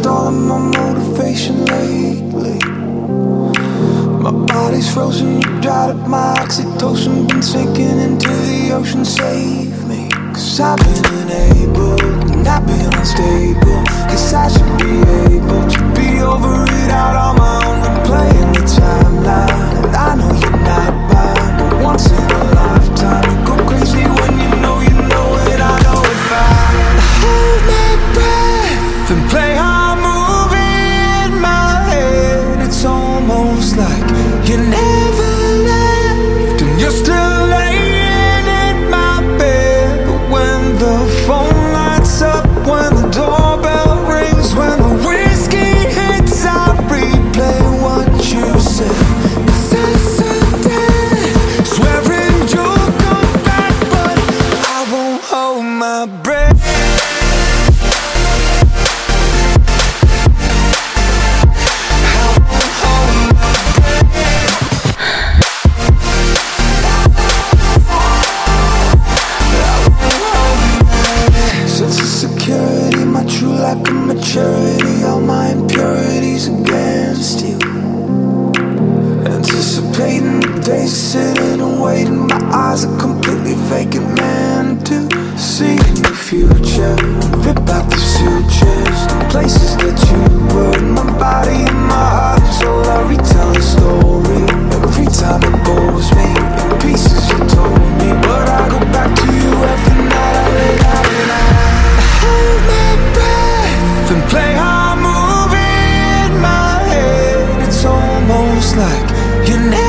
lost all of my motivation lately. My body's frozen, you dried up my oxytocin. Been sinking into the ocean, save me. 'Cause I've been unable, and I've been unstable. Guess I should be able to be over it out on my own and playing the timeline. But I know you're not mine, but once in a lifetime you go crazy when you know it. I know if I hold my breath and play our movie in my head, it's almost like you never left and you're still laying in my bed. But when the phone lights up, when the doorbell rings, when the whiskey hits, I replay what you said. 'Cause I said death, swearing you'll come back, but I won't hold my breath. Lack of maturity, all my impurities against you. Anticipating the days of sitting and waiting. My eyes are completely vacant, man. To see in the future, rip out the sutures, the places that you put my body and my heart and soul. I retell the story every time it bores me. In pieces you told me, but I go back to you every night. I lay down and I hold my breath and play our movie in my head. It's almost like you never